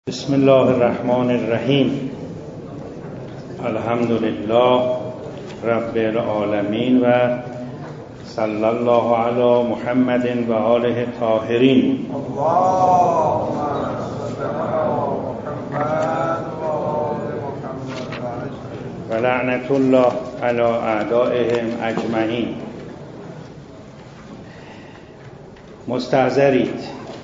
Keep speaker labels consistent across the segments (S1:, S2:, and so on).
S1: بسم الله الرحمن الرحیم. الحمد لله رب العالمین و صلی الله علی محمد و آله الطاهرین. و لعنت الله علی اعدائهم اجمعین. مستحضرید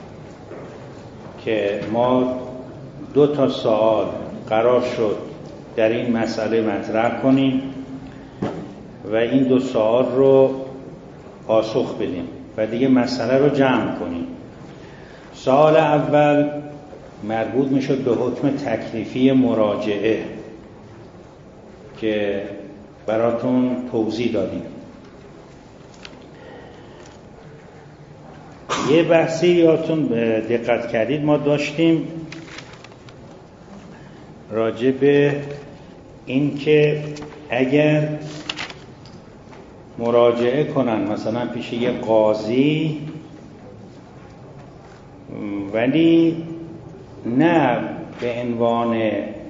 S1: که ما 2 سوال قرار شد در این مسئله مطرح کنیم و این 2 سوال رو پاسخ بدیم و دیگه مسئله رو جمع کنیم. سوال اول مربوط میشد به حکم تکلیفی مراجعه که براتون توضیح دادیم. یه بحثی یادتون دقت کردید ما داشتیم راجع به این که اگر مراجعه کنن مثلا پیش یه قاضی ولی نه به عنوان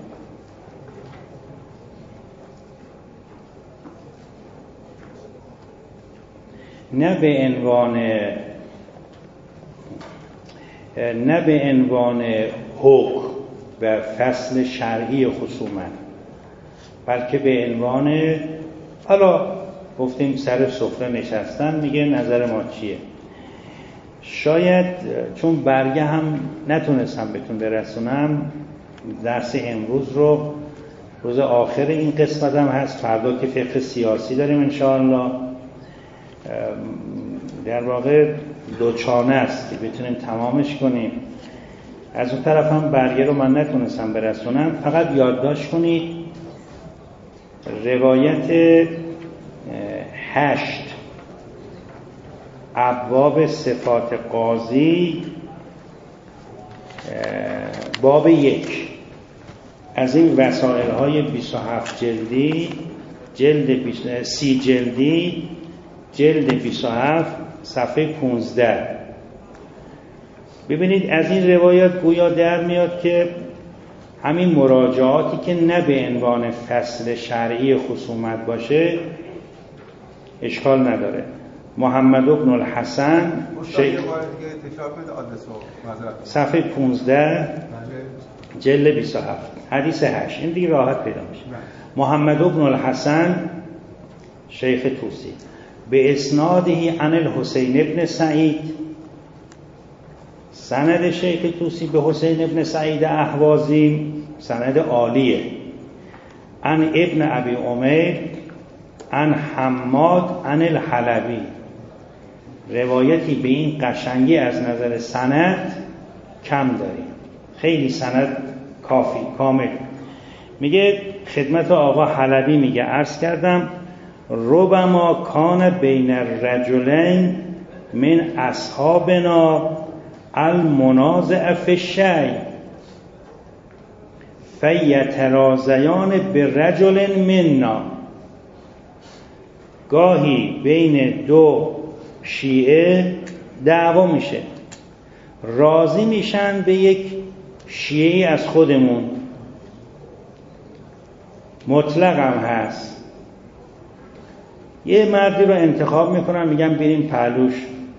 S1: حکم و فصل شرعی خصومت، بلکه به عنوان حالا گفتیم سر سفره نشستن میگه نظر ما چیه. شاید چون برگه هم نتونستم بهتون برسونم، درس امروز رو روز آخر این قسمت هم هست، فردا که فقه سیاسی داریم انشاءالله، در واقع 2 چانه است که بتونیم تمامش کنیم. از اون طرف هم برگه رو من نتونستم برسونم. فقط یادداشت کنید روایت 8 ابواب صفات قاضی باب 1 از این وسائل های 27 جلدی جلد 30 جلدی جلد 27 صفحه 15. ببینید از این روایات گویا در میاد که همین مراجعاتی که نه به عنوان فصل شرعی خصومت باشه اشکال نداره. محمد بن الحسن صفحه 15 جلد 27 حدیث 8 این دیگه راحت پیدا میشه. محمد بن الحسن شیخ طوسی به اسناده عن الحسین ابن سعید، سند شیخ طوسی به حسین ابن سعید اهوازی سند عالیه، عن ابن ابی عمیر عن حماد عن الحلبی. روایتی به این قشنگی از نظر سند کم داریم، خیلی سند کافی کامل. میگه خدمت آقا حلبی میگه عرض کردم ربما کان بین الرجلین من اصحابنا المنازع فی الشیء فیترازیان برجل منا. گاهی بین 2 شیعه دعوا میشه، راضی میشن به یک شیعه از خودمون، مطلق هم هست، یه مردی رو انتخاب میکنن میگن بریم پهلوش.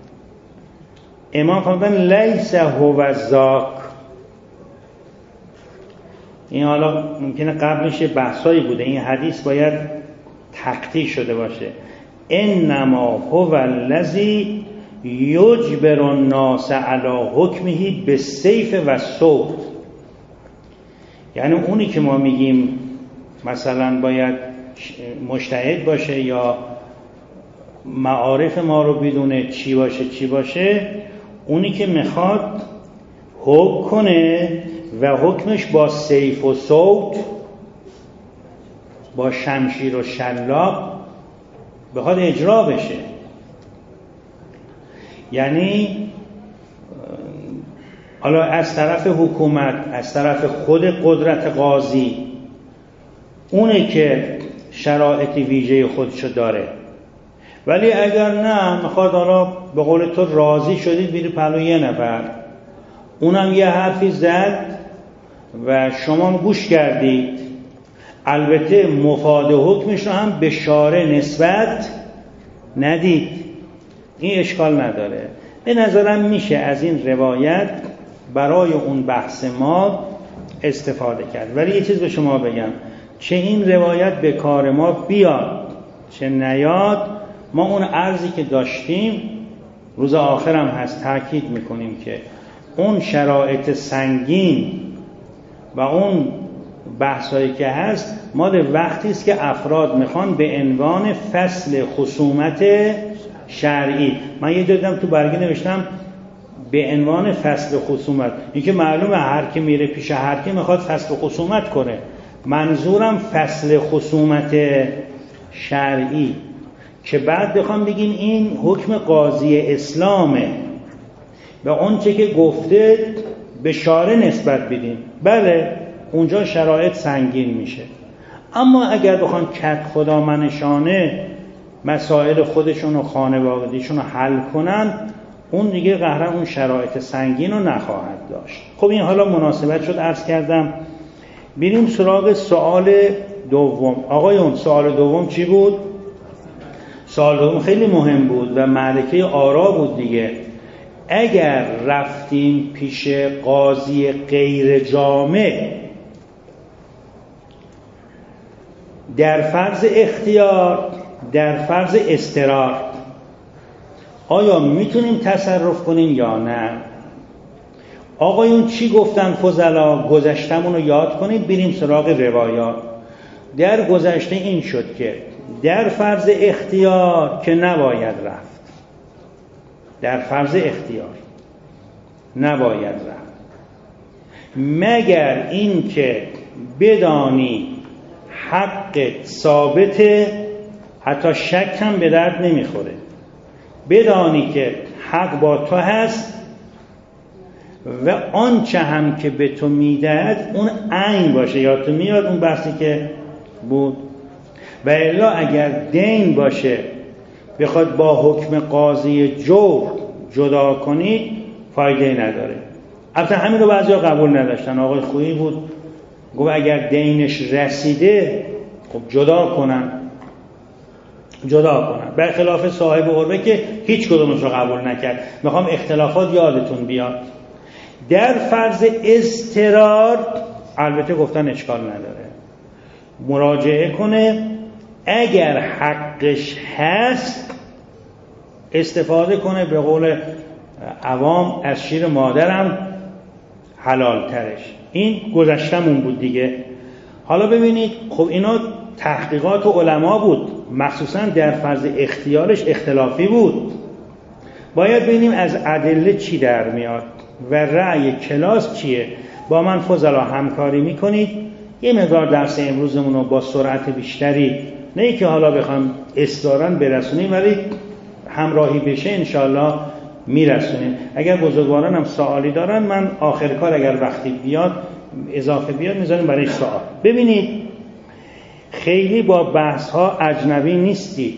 S1: امام فرمودن لیس هو ذاک. این حالا ممکنه قبلش بحثایی بوده، این حدیث باید تقطیع شده باشه. انما هو الذی یجبر الناس علی حکمه بالسیف و الصوت. یعنی اونی که ما میگیم مثلا باید مجتهد باشه یا معارف ما رو بدونه چی باشه، اونی که میخواد حکم کنه و حکمش با سیف و صوت، با شمشیر و شلاق بخواد اجرا بشه. یعنی حالا از طرف حکومت، از طرف خود قدرت قاضی، اونه که شرایط ویژه خودشو داره. ولی اگر نه میخواد حالا به قول تو راضی شدید بیری پلو یه نفر، اونم یه حرفی زد و شما گوش کردید، البته مفاد حکمش رو هم به شارع نسبت ندید، این اشکال نداره. به نظرم میشه از این روایت برای اون بحث ما استفاده کرد. ولی یه چیز به شما بگم، چه این روایت به کار ما بیاد چه نیاد، ما اون عرضی که داشتیم روز آخرم هست تاکید میکنیم که اون شرایط سنگین و اون بحثایی که هست مال وقتی است که افراد میخوان به عنوان فصل خصومت شرعی، من یه دیدم تو برگه نوشتم به عنوان فصل خصومت، این که معلومه هر کی میره پیش هر کی میخواد فصل خصومت کنه، منظورم فصل خصومت شرعی که بعد بخوام بگیم این حکم قاضی اسلامه و اون چه که گفته به شارع نسبت بدیم، بله اونجا شرایط سنگین میشه. اما اگر بخوان کت خدا منشانه مسائل خودشون و خانوادگیشون رو حل کنن، اون دیگه قهرن اون شرایط سنگین رو نخواهد داشت. خب این حالا مناسبت شد عرض کردم. بریم سراغ سوال دوم. آقایون سوال دوم چی بود؟ سوال دوم خیلی مهم بود و معرکه آرا بود دیگه. اگر رفتیم پیش قاضی غیر جامع در فرض اختیار، در فرض اضطرار، آیا میتونیم تصرف کنیم یا نه؟ آقایون چی گفتن فضلا؟ گذشتمون رو یاد کنید، بریم سراغ روایات. در گذشته این شد که در فرض اختیار که نباید رفت، در فرض اختیار نباید رفت مگر این که بدانی حق ثابته، حتی شک هم به درد نمیخوره، بدانی که حق با تو هست و آنچه هم که به تو میدهد اون عین باشه. یا تو میاد اون بحثی که بود، و الا اگر دین باشه بخواد با حکم قاضی جور جدا کنید فایده نداره. البته همین رو بعضیا قبول نداشتن. آقای خویی بود گفت اگر دینش رسیده خب جدا کنن، برخلاف صاحب قربه که هیچ کدومش رو قبول نکرد. میخوام اختلافات یادتون بیاد. در فرض اضطرار البته گفتن اشکال نداره، مراجعه کنه، اگر حقش هست استفاده کنه، به قول عوام از شیر مادرم حلال ترش. این گذشتمون بود دیگه. حالا ببینید خب اینا تحقیقات علما بود، مخصوصا در فرض اختیارش اختلافی بود. باید ببینیم از ادله چی در میاد و رأی کلاس چیه. با من فضلا همکاری میکنید یه مقدار درس امروزمون رو با سرعت بیشتری، نه که حالا بخوام اصرارا برسونیم ولی همراهی بشه انشالله میرسونیم. اگر بزرگواران هم سوالی دارن من آخر کار اگر وقتی بیاد اضافه بیاد میذاریم برای سوال. ببینید خیلی با بحث ها اجنبی نیستید.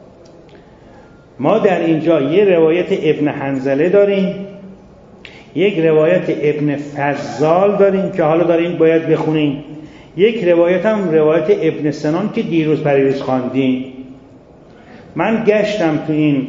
S1: ما در اینجا یه روایت ابن حنظله داریم، یک روایت ابن فضال داریم که حالا داریم باید بخونیم، یک روایت هم روایت ابن سنان که دیروز پریروز خواندیم. من گشتم تو این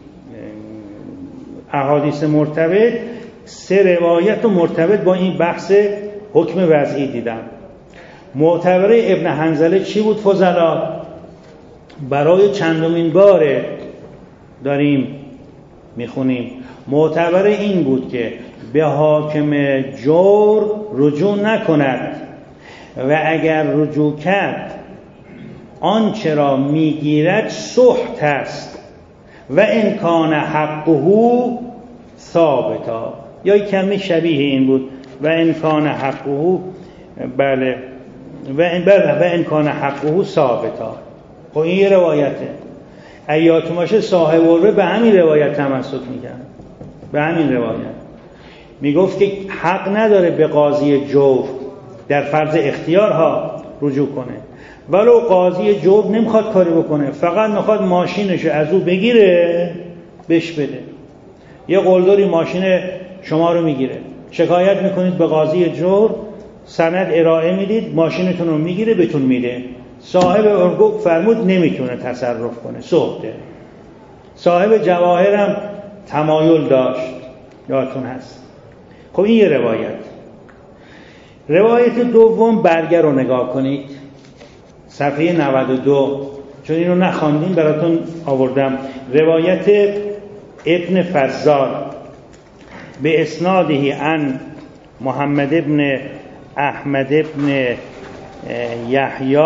S1: احادیث مرتبط، 3 روایت مرتبط با این بحث حکم وضعی دیدم. معتبره ابن حنظله چی بود فضلا؟ برای چندمین باره داریم میخونیم. معتبره این بود که به حاکم جور رجوع نکند و اگر رجوع کرد آنچه را میگیرد سحت است و ان کان حقه ثابتا، یا کمی شبیه این بود و ان کان حقه، بله و ان کان حقه ثابتا. خب این یه روایته. ایات ماشه صاحب الروه به همین روایت تمسک میکرد، به همین روایت میگفت که حق نداره به قاضی جور در فرض اختیارها رجوع کنه، ولو قاضی جور نمیخواد کاری بکنه، فقط میخواد ماشینشو از او بگیره بهش بده. یه قلدری ماشین شما رو میگیره، شکایت میکنید به قاضی جور، سند ارائه میدید، ماشینتون رو میگیره بهتون میده. صاحب ارگوک فرمود نمیتونه تصرف کنه، سوخته. صاحب جواهرم تمایل داشت، یادتون هست. خب این یه روایت. روایت دوم برگه رو نگاه کنید، صفحه 92، چون اینو نخواندیم براتون آوردم. روایت ابن فضال به اسناده عن محمد ابن احمد ابن یحیی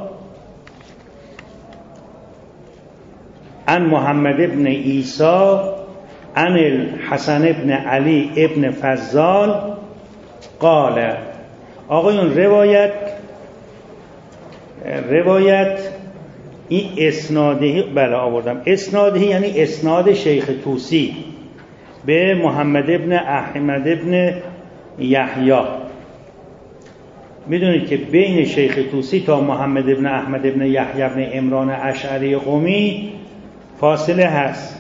S1: عن محمد ابن عیسی عن الحسن ابن علی ابن فضال قال. آقایون روایت این اسناده بله آوردم. اسناده یعنی اسناد شیخ طوسی به محمد ابن احمد ابن یحیی. میدونید که بین شیخ طوسی تا محمد ابن احمد ابن یحیی ابن عمران اشعری قمی فاصله هست.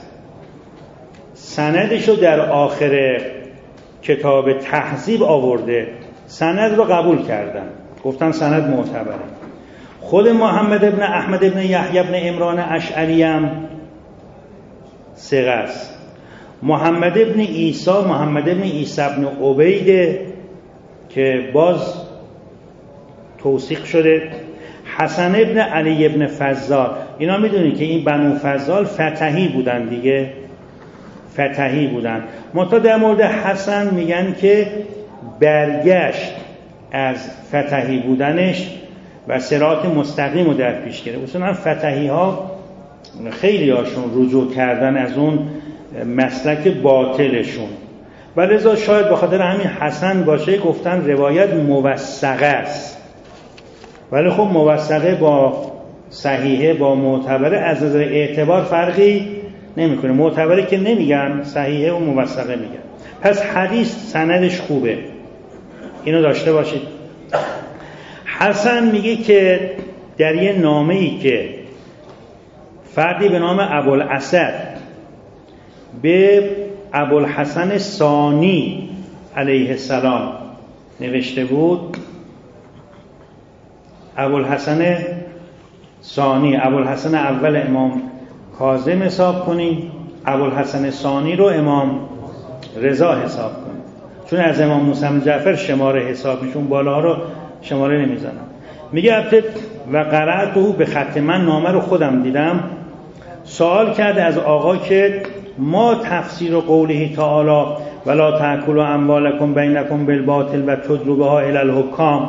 S1: سندشو در آخر کتاب تهذیب آورده، سند رو قبول کردن، گفتن سند معتبره. خود محمد ابن احمد ابن یحیی ابن عمران اشعری هم ثقه است. محمد ابن عیسی ابن عبید که باز توثیق شده. حسن ابن علی ابن فضال، اینا میدونید که این بنو فضال فتحی بودن دیگه، فتحی بودن. منتها در مورد حسن میگن که برگشت از فتحی بودنش و صراط مستقیم رو در پیش گرفت. اصلا فتحی ها خیلی هاشون رجوع کردن از اون مسلک باطلشون و لذا شاید به خاطر همین حسن باشه گفتن روایت موثقه است. ولی خب موثقه با صحیحه با معتبره از نظر اعتبار فرقی نمیکنه. معتبره که نمیگن، صحیحه و موثقه میگن. پس حدیث سندش خوبه، اینو داشته باشید. حسن میگه که در یه نامه‌ای که فردی به نام ابوالاسد به ابوالحسن ثانی علیه السلام نوشته بود. ابوالحسن ثانی، ابوالحسن اول امام کاظم حساب کنیم، ابوالحسن ثانی رو امام رضا حساب کنیم، چون از امام موسی بن جعفر شماره حساب میشون، بالا رو شماره نمیزنم. میگه البته و قرأته به خط من، نامه رو خودم دیدم. سوال کرد از آقا که ما تفسیر قوله تعالی ولا تأکلوا اموالکم بینکم بالباطل و تدلوا بها الی الحکام،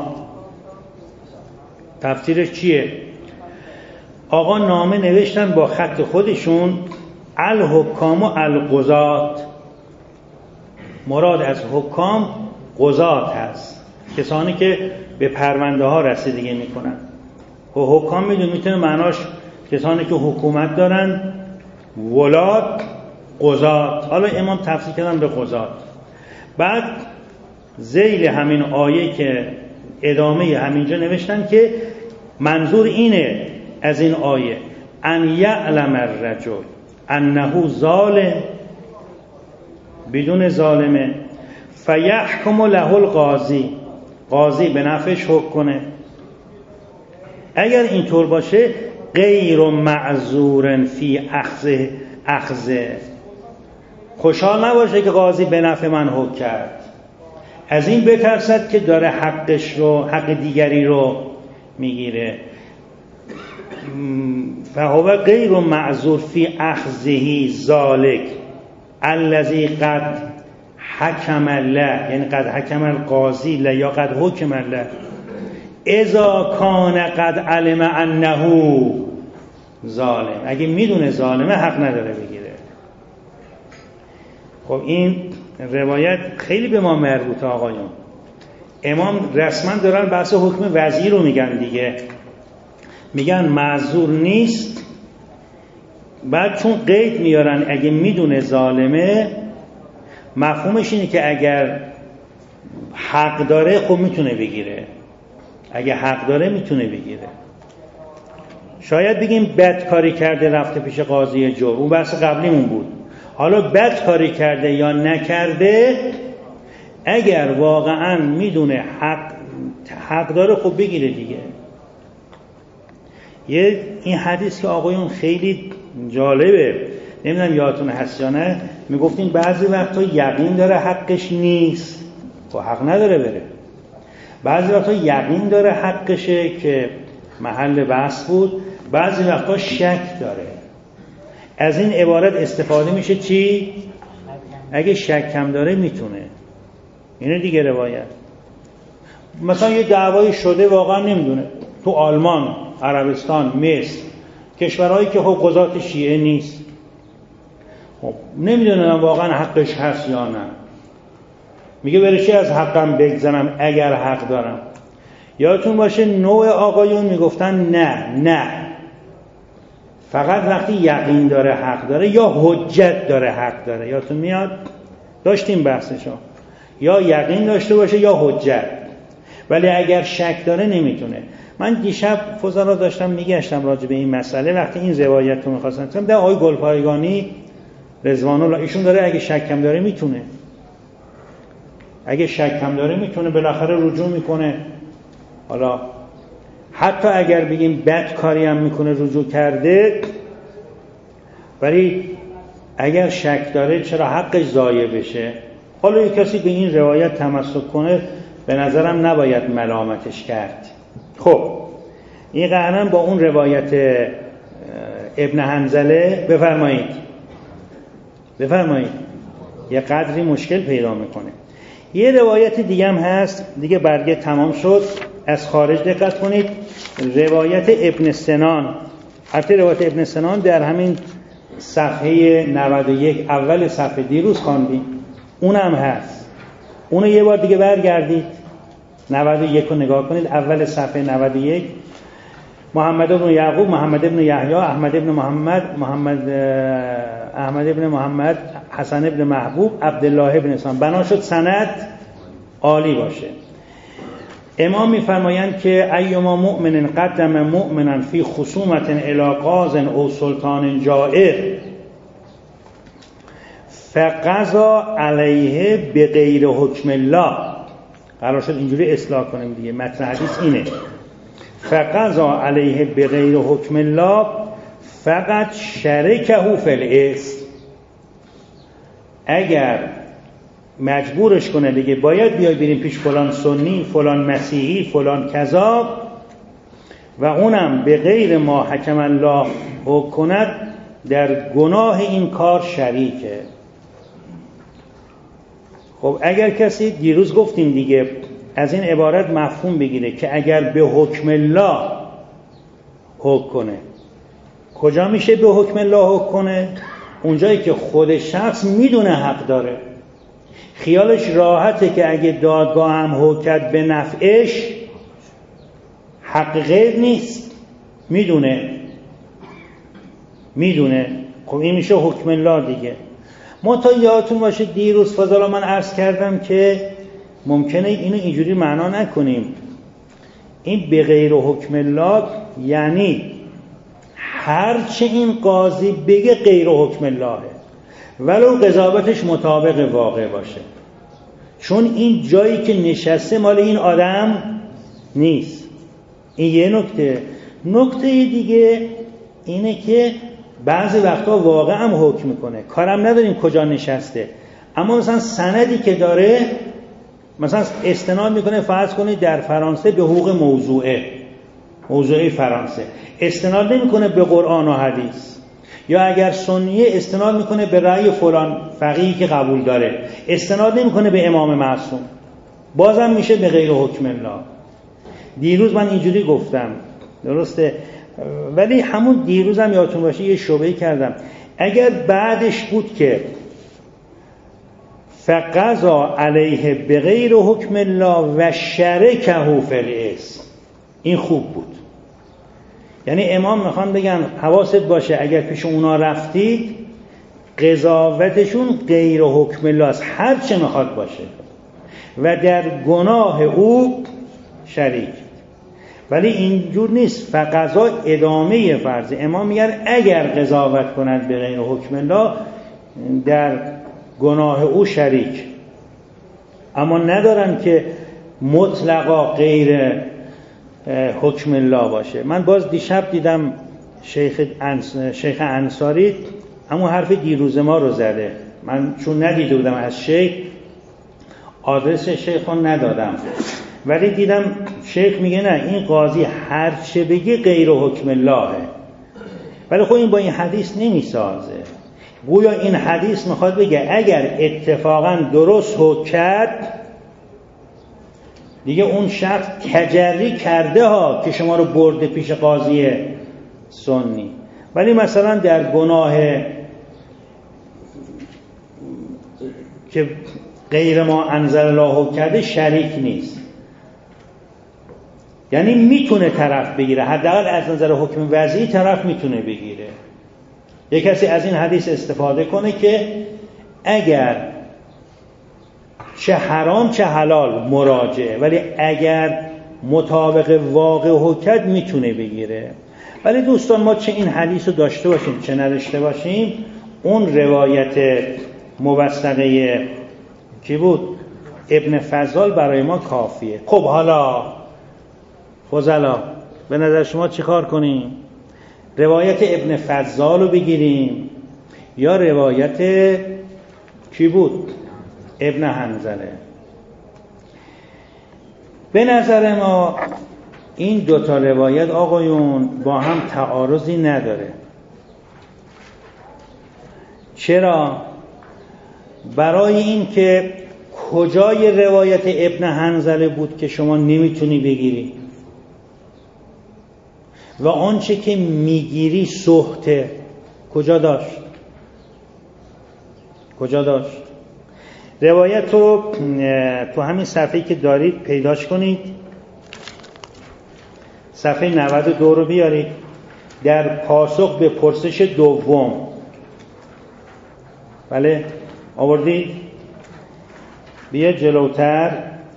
S1: تفسیرش چیه؟ آقا نامه نوشتن با خط خودشون الحکام و القضات، مراد از حکام قضات هست، کسانی که به پرونده ها رسیدگی میکنن. و حکام میتونه معناش کسانی که حکومت دارن، ولات، قضات. حالا امام تفسیر کردن به قضات. بعد ذیل همین آیه که ادامه همینجا نوشتن که منظور اینه از این آیه ان یعلم الرجل انه ظالم بدون ظالمه فیحکم له القاضی، قاضی به نفعش حکم کنه. اگر اینطور باشه غیر معذور فی اخذه، خوشحال نباشه که قاضی به نفع من حکم کرد، از این بترسد که داره حقش رو، حق دیگری رو میگیره. فهو غیر معذور فی اخذه ذالک الذی قد حکم الله، یعنی قد حکم القاضی له یا قد حکم الله اذا کان قد علم انه ظالم. اگه میدونه ظالمه حق نداره بگیره. خب این روایت خیلی به ما مربوطه آقایون. امام رسما دارن بحث حکم وضعی رو میگن دیگه، میگن معذور نیست. بعد چون قید میارن اگه میدونه ظالمه، مفهومش اینه که اگر حق داره خب میتونه بگیره، اگه حق داره میتونه بگیره. شاید بگیم بد کاری کرده رفته پیش قاضی جور، اون بحث قبلیمون بود. حالا بد کاری کرده یا نکرده، اگر واقعا میدونه حق حق داره خب بگیره دیگه. این حدیث که آقایون خیلی جالبه، نمیدونم یادتون هست یا نه، میگفتین بعضی وقتا یقین داره حقش نیست، خب حق نداره بره. بعضی وقتا یقین داره حقشه که محل بحث بود، بعضی وقتا شک داره. از این عبارت استفاده میشه چی؟ اگه شک هم داره میتونه. اینه دیگه روایت. مثلا یه دعوایی شده واقعا نمیدونه، تو آلمان، عربستان، مصر، کشورهایی که خب قضات شیعه نیست، خب نمیدونم واقعا حقش هست یا نه، میگه برای چی از حقم بگذنم اگر حق دارم. یادتون باشه نوع آقایون میگفتن نه فقط وقتی یقین داره حق داره یا حجت داره حق داره. یادتون میاد داشتیم بحثشو، یا یقین داشته باشه یا حجت، ولی اگر شک داره نمیتونه. من دیشب فضلا داشتم میگشتم راجع به این مسئله، وقتی این روایت رو می‌خواستم در آقای گلپایگانی رضوان الله ایشون داره اگه شک هم داره میتونه، اگه شک هم داره میتونه بالاخره رجوع میکنه. حالا حتی اگر بگیم بد کاری هم میکنه رجوع کرده، ولی اگر شک داره چرا حقش ضایع بشه؟ حالا یک کسی به این روایت تمسک کنه به نظرم نباید ملامتش کرد. خب این قرآن با اون روایت ابن حنظله بفرمایید یه قدری مشکل پیدا میکنه. یه روایت دیگه هم هست دیگه، برگه تمام شد، از خارج دقت کنید. روایت ابن سنان، حتی روایت ابن سنان در همین صفحه 91 اول صفحه دیروز خواندیم، اونم هست. اونو یه بار دیگه برگردید 91 رو نگاه کنید، اول صفحه 91. محمد بن یعقوب، محمد بن یحیی، احمد بن محمد، حسن بن محبوب، عبدالله بن اسحاق. بنا شد سند عالی باشه. امام میفرمایند که ایما مؤمن قدم مؤمنا فی خصومت الی قاض او سلطان جائر فقضا علیه بغیر حکم الله. قرار شد اینجوری اصلاح کنیم دیگه، متن حدیث اینه: فقضا علیه بغیر حکم الله فقط شرکه فی الاسم. اگر مجبورش کنه دیگه باید بیای بریم پیش فلان سنی، فلان مسیحی، فلان کذاب، و اونم به غیر ما حکم الله حکم کند، در گناه این کار شریکه. خب اگر کسی، دیروز گفتیم دیگه، از این عبارت مفهوم بگیره که اگر به حکم الله حکم کنه، کجا میشه به حکم الله حکم کنه؟ اونجایی که خود شخص میدونه حق داره، خیالش راحته که اگه دادگاه هم حکم کرد به نفعش، حق غیر نیست، میدونه. خب این میشه حکم الله دیگه. تا یادتون باشه دیروز فضلا من عرض کردم که ممکنه اینو اینجوری معنا نکنیم. این به غیر حکم الله یعنی هرچه این قاضی بگه غیر حکم اللهه، ولو قضاوتش مطابق واقع باشه، چون این جایی که نشسته مال این آدم نیست. این یه نکته دیگه اینه که بعضی وقتا واقعا هم حکم میکنه، کارم نداریم کجا نشسته، اما مثلا سندی که داره، مثلا استناد میکنه فرض کنید در فرانسه به حقوق موضوعه فرانسه، استناد نمیکنه به قرآن و حدیث، یا اگر سنیه استناد میکنه به رأی فلان فقیهی که قبول داره، استناد نمیکنه به امام معصوم، بازم میشه به غیر حکم الله. دیروز من اینجوری گفتم، درسته؟ ولی همون دیروزم یادتون باشه یه شبهه کردم، اگر بعدش بود که فقضا علیه بغیر حکم الله و شرکه فی الاسم، این خوب بود. یعنی امام میخوان بگن حواست باشه اگر پیش اونا رفتید قضاوتشون غیر حکم الله است، هر چه میخواد باشه، و در گناه او شریک. ولی اینجور نیست، فقضا ادامه فرض. امام میگن اگر قضاوت کنند به غیر حکم الله در گناه او شریک، اما ندارن که مطلقا غیر حکم الله باشه. من باز دیشب دیدم شیخ انصاری همون حرف دیروز ما رو زده. من چون ندیده بودم از شیخ، آدرس شیخ رو ندادم، ولی دیدم شیخ میگه نه، این قاضی هر چه بگه غیر حکم اللهه. ولی خب این با این حدیث نمیسازه. گویا این حدیث میخواد بگه اگر اتفاقا درست حکم کرد دیگه اون شخص تجری کرده ها که شما رو برده پیش قاضی سنی. ولی مثلا در گناه که غیر ما انزل الله حکم کرده شریک نیست، یعنی میتونه طرف بگیره، حداقل از نظر حکم وضعی طرف میتونه بگیره. یک کسی از این حدیث استفاده کنه که اگر چه حرام چه حلال مراجعه، ولی اگر مطابق واقع حکم میتونه بگیره. ولی دوستان ما چه این حدیث رو داشته باشیم چه نداشته باشیم، اون روایت موثقه کی بود؟ ابن فضال برای ما کافیه. خب حالا فضلا به نظر شما چی کار کنیم؟ روایت ابن فضال رو بگیریم یا روایت کی بود؟ ابن حنظله. به نظر ما این دوتا روایت آقایون با هم تعارضی نداره. چرا؟ برای این که کجای روایت ابن حنظله بود که شما نمیتونی بگیری و آنچه که میگیری سخته کجا داشت؟ روایت رو تو همین صفحه‌ای که دارید پیداش کنید، صفحه 92 رو بیارید. در پاسخ به پرسش دوم، بله آوردید؟ بیا جلوتر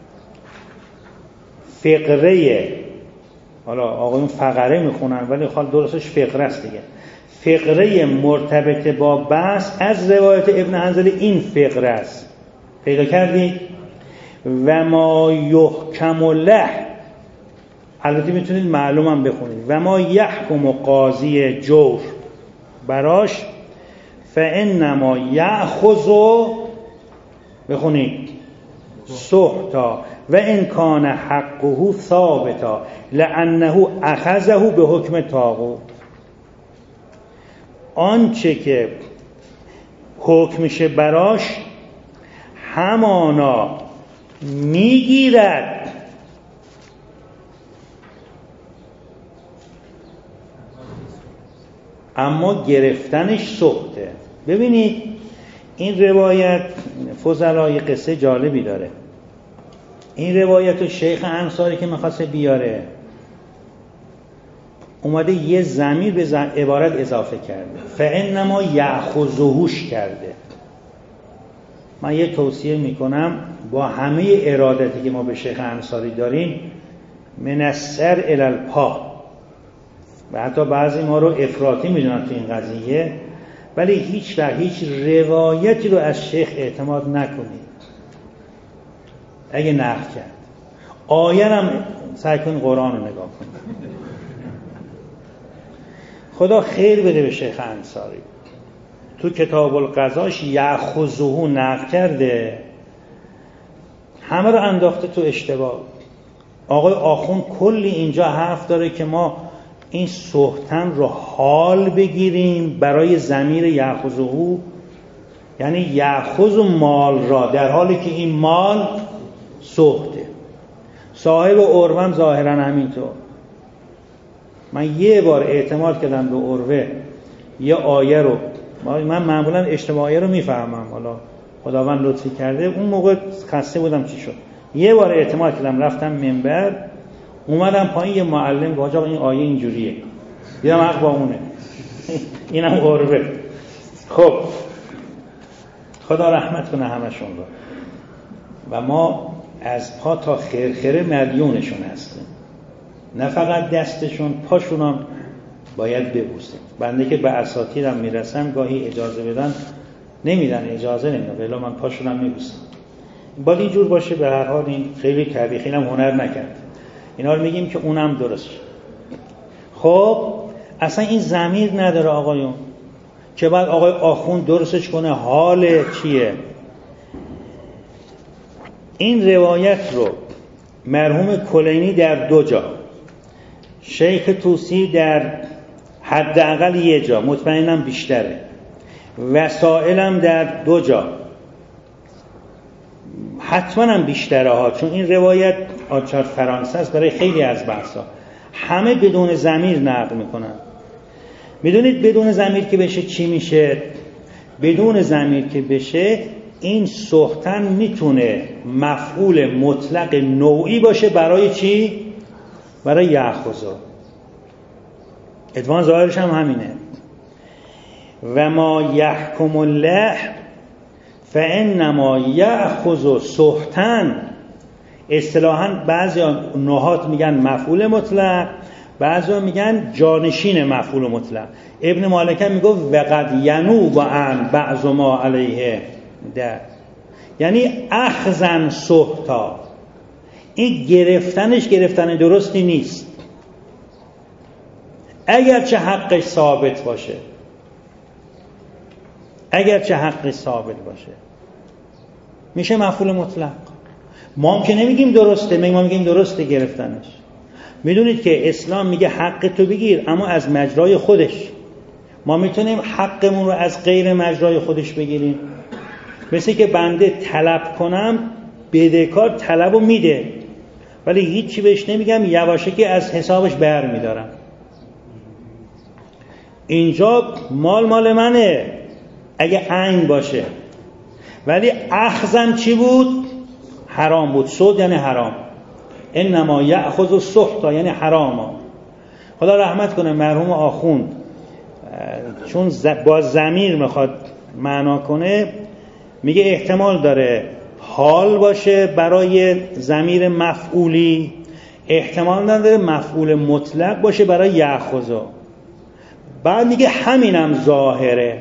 S1: فقره، حالا آقایون فقره میخونن ولی خال درستش فقره است دیگه، فقره مرتبط با بحث از روایت ابن حنظله این فقره است. پیدا کردید؟ و ما یحکم له، البته میتونید معلومم بخونید، و ما یحکم قاضی جور براش فانما یأخذ، بخونید، سحتا و ان کان حقه ثابتا لانه اخذه به حکم طاغوت. آنچه که حکمشه براش همانا میگیرد، اما گرفتنش سخته. ببینید این روایت فضلای قصه جالبی داره. این روایت رو شیخ انصاری که میخواسته بیاره اومده یه ضمیر به عبارت اضافه کرده، فانما یأخذهوش کرده. من یه توصیه میکنم با همه ارادتی که ما به شیخ انصاری داریم، من السر الی الپا، و حتی بعضی ما رو افراطی میدونن تو این قضیه، ولی هیچ روایتی رو از شیخ اعتماد نکنید. اگه نقل کرد آیه هم سعی کنید قرآن رو نگاه کنید. خدا خیر بده به شیخ انصاری، تو کتاب القضاش یأخذه نقل کرده، همه رو انداخته تو اشتباه. آقای آخوند کلی اینجا حرف داره که ما این سحتن رو حال بگیریم برای ضمیر یأخذه، یعنی یأخذ مال را در حالی که این مال سحته. صاحب عروه ظاهرا همینطور. من یه بار اعتماد کردم به عروه، یه آیه رو، من معمولا اشتباهی رو میفهمم، حالا خداوند لطفی کرده، اون موقع خسته بودم چی شد، یه بار اعتماد کردم رفتم منبر، اومدم پایین، یه معلم گفت آقا این آیه اینجوریه، دیدم حق با اونه. اینم عروه. خب خدا رحمت کنه همشون رو، و ما از پا تا خرخره مدیونشون هستیم، نه فقط دستشون، پاشون هم باید ببوسیم. بنده که به اساتیدم میرسم گاهی اجازه بدن نمیدن، اجازه نمیدن، ولی من پاشون هم میبوسم. باید اینجور باشه. به هر حال این خیلی طبیعی، خیلی هم هنر نکرد. اینا رو میگیم که اونم درست. خب اصلا این ضمیر نداره آقایون که بعد آقای آخوند درستش کنه. حال چیه؟ این روایت رو مرحوم کلینی در 2 جا، شیخ طوسی در حداقل 1 جا، مطمئنم بیشتره، وسائلم در 2 جا، حتما هم بیشتره ها، چون این روایت آچار فرانسه است برای خیلی از بحثا، همه بدون ضمیر نقل میکنن. میدونید بدون ضمیر که بشه چی میشه؟ بدون ضمیر که بشه این سختن میتونه مفعول مطلق نوعی باشه برای چی؟ برای یأخذ. ادوان ظاهرش هم همینه. و ما یحکم الله فانما یأخذ سختن. اصطلاحاً بعضی نحات میگن مفعول مطلق، بعضی میگن جانشین مفعول مطلق. ابن مالکه میگه وقد ینوب عن بعض ما علیه ده، یعنی اخذن سحتا. این گرفتنش گرفتن درستی نیست، اگرچه حقش ثابت باشه، اگرچه حقش ثابت باشه میشه مفعول مطلق. ما هم که نمیگیم درسته، ما میگیم درسته گرفتنش. میدونید که اسلام میگه حق تو بگیر اما از مجرای خودش. ما میتونیم حقمون رو از غیر مجرای خودش بگیریم. مثل که بنده طلب کنم، بدهکار طلبو میده ولی هیچی بهش نمیگم، یواشکی از حسابش بر میدارم. اینجا مال منه اگه عین باشه، ولی اخذم چی بود؟ حرام بود. سود یعنی حرام. انما یأخذ السحت یعنی حراما. خدا رحمت کنه مرحوم آخوند، چون با ضمیر میخواد معنا کنه، میگه احتمال داره حال باشه برای ضمیر مفعولی، احتمال نداره مفعول مطلق باشه برای یأخذ. بعد میگه همینم ظاهره،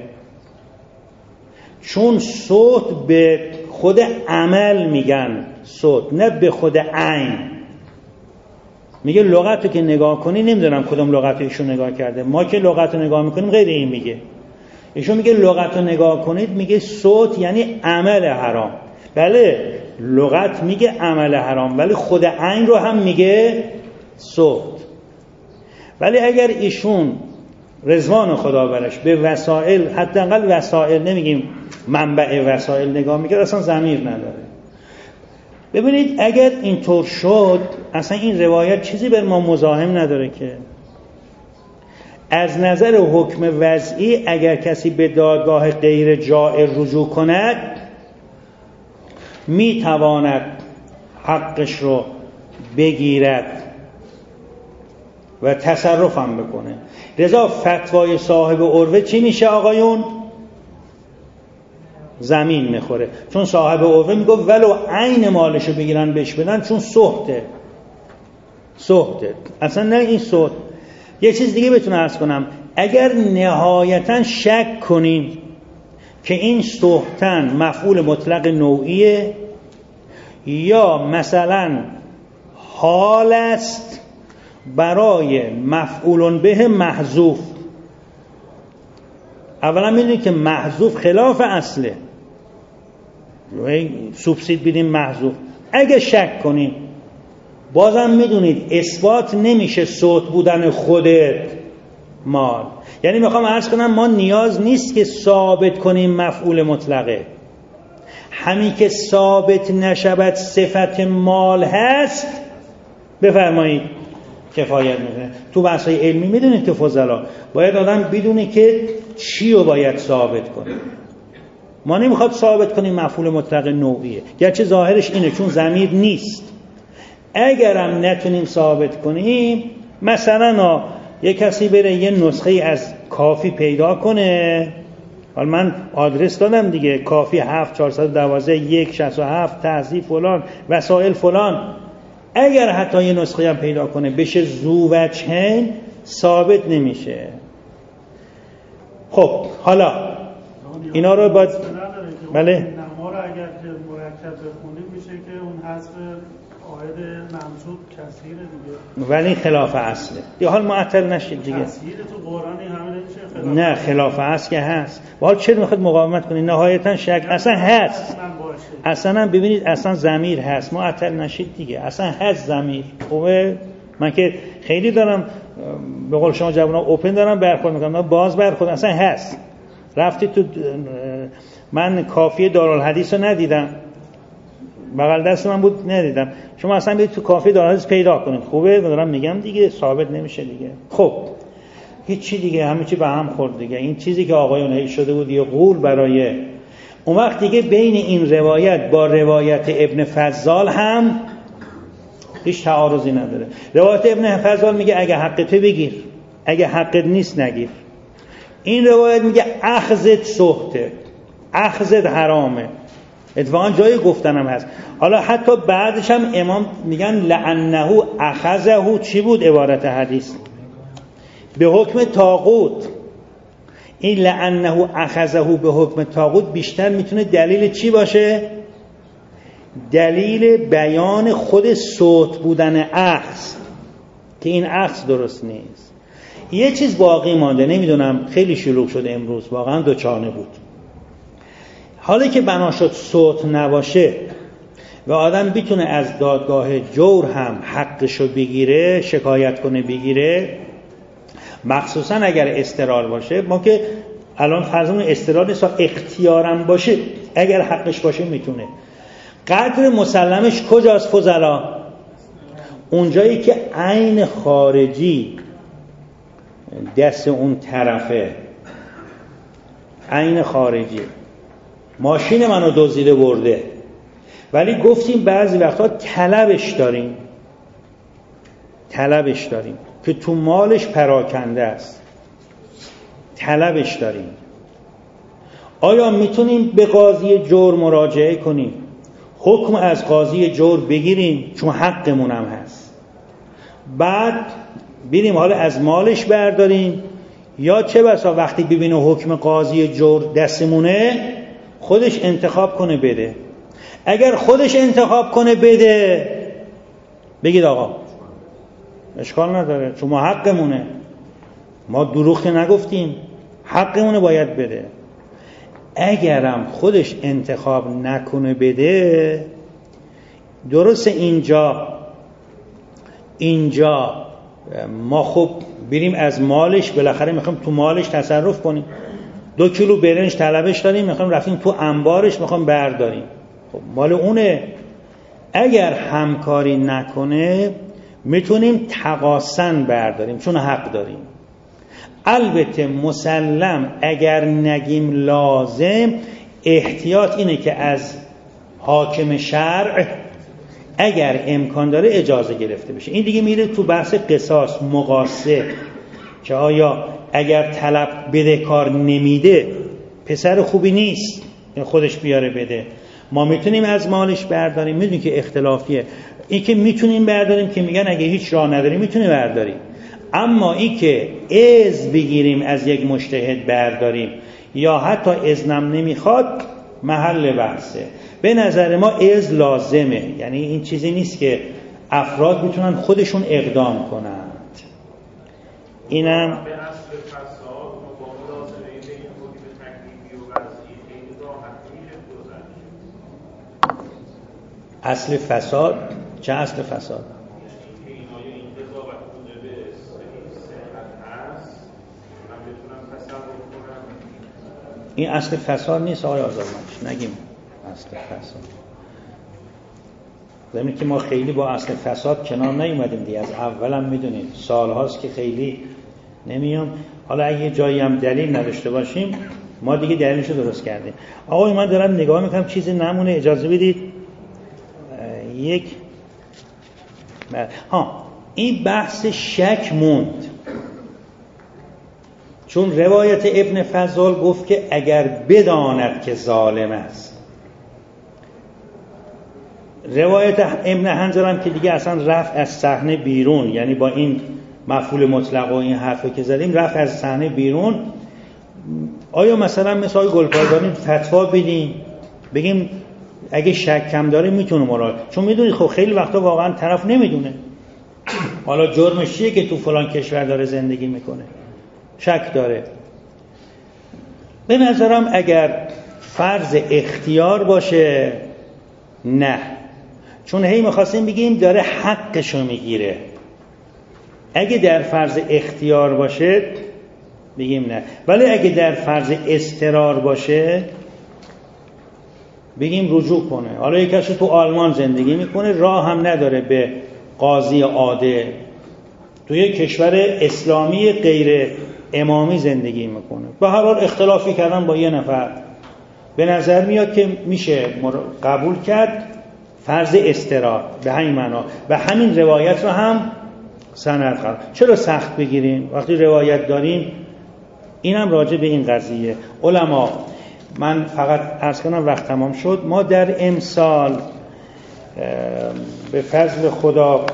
S1: چون صوت به خود عمل میگن صوت، نه به خود عین. میگه لغت رو که نگاه کنی، نمیدونم کدوم لغت ایشون نگاه کرده، ما که لغت رو نگاه میکنیم غیر این میگه. ایشون میگه لغت رو نگاه کنید، میگه صوت یعنی عمل حرام. بله لغت میگه عمل حرام، ولی خود عین رو هم میگه صوت. ولی اگر ایشون رضوان خدا برش به وسائل، حداقل وسائل، نمیگیم منبع وسائل نگاه میکرد، اصلا ضمیر نداره. ببینید اگر اینطور شد، اصلا این روایت چیزی بر ما مزاحم نداره که از نظر حکم وضعی اگر کسی به دادگاه غیر جائر رجوع کند میتواند حقش رو بگیرد و تصرف هم بکنه. لذا فتوای صاحب عروه چی میشه آقایون؟ زمین میخوره، چون صاحب عروه میگه ولو عین مالشو بگیرن بهش بدن، چون سحته. اصلا نه این سحت. یه چیز دیگه بتونم عرض کنم، اگر نهایتا شک کنیم که این سحتن مفعول مطلق نوعیه یا مثلا حال است برای مفعول به محذوف. اولا میدونید که محذوف خلاف اصله، سوبسید بیدیم محذوف. اگه شک کنیم بازم میدونید اثبات نمیشه صوت بودن خودت مال. یعنی میخوام عرض کنم ما نیاز نیست که ثابت کنیم مفعول مطلقه، همین که ثابت نشود صفت مال هست بفرمایید کفایت میکنه. تو بحث‌های علمی میدونید که فضلا باید آدم بدونه که چی رو باید ثابت کنه. ما نمیخواد ثابت کنیم مفعول مطلق نوعیه، گرچه ظاهرش اینه چون ضمیر نیست. اگرم نتونیم ثابت کنیم، مثلا یه کسی بره یه نسخه از کافی پیدا کنه، حالا من آدرس دادم دیگه، کافی 7412 167 تهذیب فلان وسائل فلان، اگر حتی یه نسخه هم پیدا کنه بشه ذو وجهین، ثابت نمیشه. خب حالا اینا رو باید، بله
S2: نما رو اگر مرکب بخونیم حذف قاعد ممسوب کثیره دیگه،
S1: ولی خلاف اصله دیگه. حال معطل نشید دیگه.
S2: کثیر تو قرآن همین نمیشه،
S1: نه خلاف اصل که هست. حال چرا میخواد مقاومت کنید؟ نهایتا شک اصلا هست. اصلا هم ببینید اصلا ضمیر هست، معطل نشید دیگه. اصلا هست ضمیر. خوبه؟ من که خیلی دارم به قول شما جوونا اوپن دارم برخورد میکنم، باز برخورد اصلا هست. رفتی تو من کافیه دارالحدیث رو ندیدم، بغل دست من بود ندیدم، شما اصلا برید تو کافی دارالحدیث پیدا کنید. خوبه؟ دارم میگم دیگه، ثابت نمیشه دیگه. خب هیچ چی دیگه، همه چی به هم خورد دیگه. این چیزی که آقایون هی شده بود یه غول برای اون وقت دیگه بین این روایت با روایت ابن فضال هم هیچ تعارضی نداره. روایت ابن فضال میگه اگه حقت بگیر، اگه حقت نیست نگیر. این روایت میگه اخذت سحته، اخذت حرامه. اتفاقا جای گفتنم هست. حالا حتی بعدش هم امام میگن لعنه اخذه، چی بود عبارت حدیث؟ به حکم طاغوت. این لعنه اخذه به حکم طاغوت بیشتر میتونه دلیل چی باشه؟ دلیل بیان خود صوت بودن اخذ، که این اخذ درست نیست. یه چیز باقی مانده، نمیدونم خیلی شلوغ شده امروز، واقعا دوچانه بود. حالا که بنا شد صوت نباشه و آدم بتونه از دادگاه جور هم حقشو بگیره، شکایت کنه بگیره، مخصوصا اگر استرار باشه. ما که الان فرضمون استرار نیست، اختیارم باشه، اگر حقش باشه میتونه. قدر مسلمش کجاست فضلا؟ اونجایی که عین خارجی دست اون طرفه، عین خارجی ماشین منو دزدیده برده، ولی گفتیم بعضی وقتا طلبش داریم که تو مالش پراکنده است، طلبش داریم. آیا میتونیم به قاضی جور مراجعه کنیم، حکم از قاضی جور بگیریم چون حقمون هم هست، بعد بریم حالا از مالش برداریم، یا چه بسا وقتی ببینه حکم قاضی جور دستمونه خودش انتخاب کنه بده. اگر خودش انتخاب کنه بده، بگید آقا اشکال نداره چون ما حقمونه، ما دروغ نگفتیم، حقمونه باید بده. اگرم خودش انتخاب نکنه بده، درست اینجا ما خب بریم از مالش، بالاخره میخوایم تو مالش تصرف کنیم. 2 کیلو برنج طلبش داریم، میخوایم رفتیم تو انبارش میخوایم برداریم، خب مال اونه. اگر همکاری نکنه میتونیم تقاسن برداریم چون حق داریم. البته مسلم اگر نگیم لازم، احتیاط اینه که از حاکم شرع اگر امکان داره اجازه گرفته بشه. این دیگه میره تو بحث قصاص، مقاصه، که آیا اگر طلب بدهکار نمیده پسر خوبی نیست خودش بیاره بده، ما میتونیم از مالش برداریم. میدونیم که اختلافیه. این که میتونیم برداریم که میگن اگه هیچ راه نداریم میتونیم برداریم، اما این که اذن بگیریم از یک مجتهد برداریم یا حتی اذنم نمیخواد محل بحثه. به نظر ما اذن لازمه، یعنی این چیزی نیست که افراد میتونن خودشون اقدام کنند. اینم اصل فساد. چه اصل فساد؟ این اصل فساد نیست آقای آزادمانش، نگیم اصل فساد. زمین که ما خیلی با اصل فساد کنار نیومدیم دیگه، از اولم میدونید سال هاست که خیلی نمیام. حالا اگه جایی هم دلیل نداشته باشیم ما دیگه دلیلشو درست کردیم. آقای من دارم نگاه میکنم چیزی نمونه، اجازه بدید این بحث شک موند، چون روایت ابن فضال گفت که اگر بداند که ظالم است. روایت ابن حنظل هم که دیگه اصلا رفع از صحنه بیرون، یعنی با این مفعول مطلق و این حرفی که زدیم رفع از صحنه بیرون. آیا مثلا مثل گلپایگانی فتوا بدیم بگیم اگه شک کم داره میتونه مراجعه، چون میدونید خب خیلی وقتا واقعا طرف نمیدونه حالا جرمش چیه که تو فلان کشور داره زندگی میکنه، شک داره. به نظرم اگر فرض اختیار باشه نه، چون هی میخواستیم بگیم داره حقشو میگیره. اگه در فرض اختیار باشه بگیم نه، ولی اگه در فرض اضطرار باشه بگیم رجوع کنه. حالا یک کسی تو آلمان زندگی میکنه، راه هم نداره به قاضی عادل، تو یک کشور اسلامی غیر امامی زندگی میکنه، به هر حال اختلافی کردن با یه نفر، به نظر میاد که میشه قبول کرد فرض اضطرار به همین معنا و همین روایت رو هم سند قرار. چرا سخت بگیریم وقتی روایت داریم؟ اینم راجع به این قضیه علما، من فقط عرض کنم وقت تمام شد. ما در امسال به فضل خدا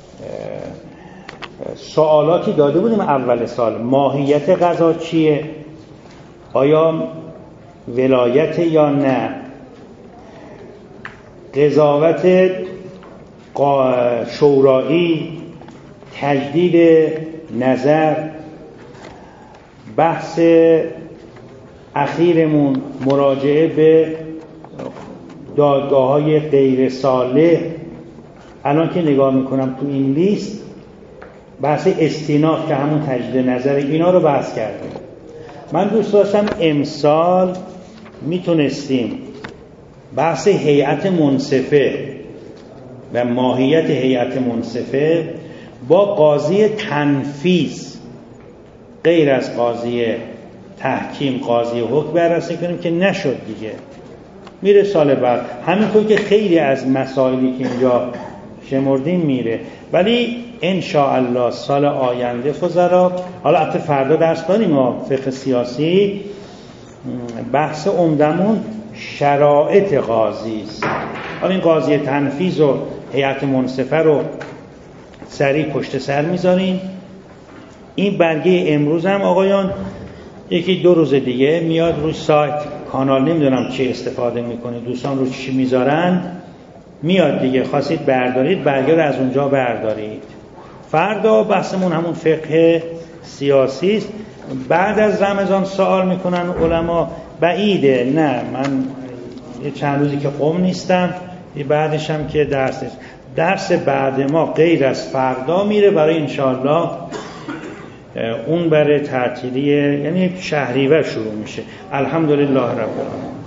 S1: سوالاتی داده بودیم اول سال. ماهیت قضا چیه؟ آیا ولایت یا نه؟ قضاوت شورایی، تجدید نظر، بحث اخیرمون مراجعه به دادگاه‌های غیر صالح. الان که نگاه میکنم تو این لیست بحث استیناف که همون تجدید نظر، اینا رو بحث کردیم. من دوست داشتم امسال میتونستیم بحث هیئت منصفه و ماهیت هیئت منصفه با قاضی تنفیذ غیر از قاضی تحکیم قاضی حکم بررسی کنیم که نشد دیگه، میره سال بعد. همینطور که خیلی از مسائلی که اینجا شمردیم میره، ولی ان شاء الله سال آینده فضلا، حالا البته فردا درس داریم ما فقه سیاسی، بحث عمدمون شرایط قاضی است. حالا این قاضی تنفیذ و هیئت منصفه رو سریع پشت سر میذاریم. این برگه امروز هم آقایان یکی دو روز دیگه میاد روی سایت کانال، نمیدونم چی استفاده میکنه دوستان رو چی میذارن، میاد دیگه، خواستید بردارید برگه رو از اونجا بردارید. فردا بحثمون همون فقه سیاسی است. بعد از رمضان سوال میکنن علما، بعیده نه، من یه چند روزی که قم نیستم، بعدش هم که درس بعد ما غیر از فردا میره برای انشاءالله اون برای تعطیلی، یعنی شهریور شروع میشه. الحمدلله رب العالمین.